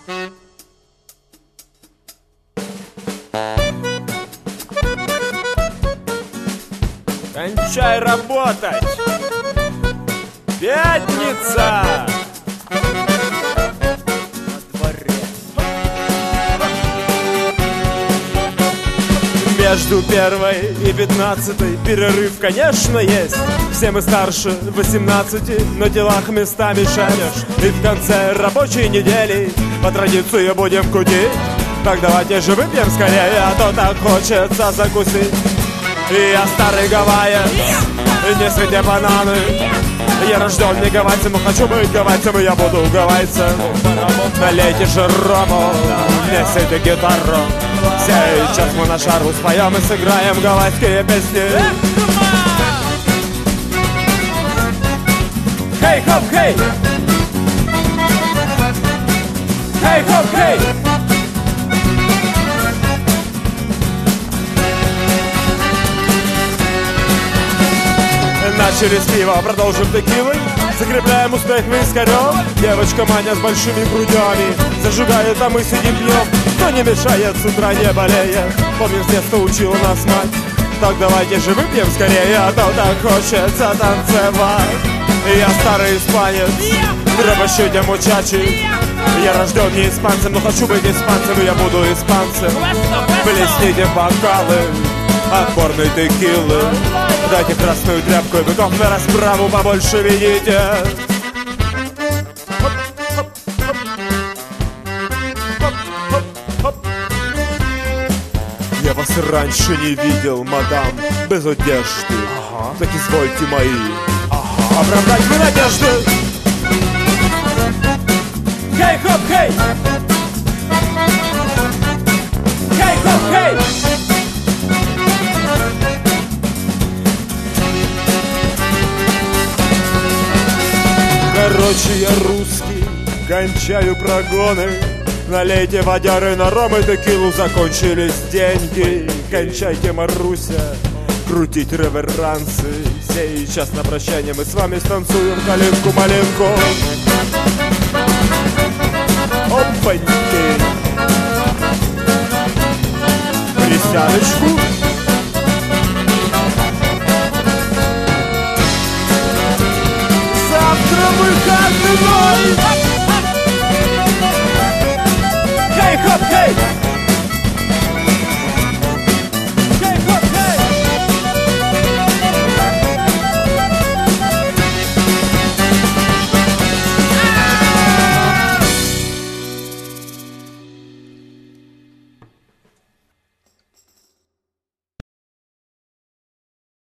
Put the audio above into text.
Кончай работать! Пятница! Между первой и 15-й перерыв, конечно, есть. Все мы старше 18, но делах места мешаешь. И в конце рабочей недели по традиции будем кутить. Так давайте же выпьем скорее, а то так хочется закусить. И я старый гавайец, не среди бананы. Я рожден не гавайцем, но хочу быть гавайцем, и я буду гавайцем. Налейте же рому, несите гитару. Сейчас мы на шару споем и сыграем гавайские песни. Хей-хоп-хей! Хей-хоп-хей! Начали с пива, продолжим текилой. Закрепляем успех вискарем. Девочка Маня с большими грудями зажигает, а мы сидим пьем. Кто не мешает, с утра не болеет. Помню, с детства учила нас мать. Так давайте же выпьем скорее, а то так хочется танцевать. Я старый испанец, дробощите мучачи. Я рожден не испанцем, но хочу быть испанцем, и я буду испанцем. Плесните бокалы отборной текилы. Дайте красную тряпку и быков на расправу побольше видите. Я вас раньше не видел, мадам, без одежды. Так извольте мои оправдать вы надежды. Хей-хоп-хей! Хей-хоп-хей! Короче, я русский, кончаю прогоны. Налейте водяры на ром и текилу, закончились деньги. Кончайте, Маруся, крутить реверансы. Сейчас на прощание мы с вами станцуем калинку-малинку. Опаньки! Присядочку. Завтра выходной.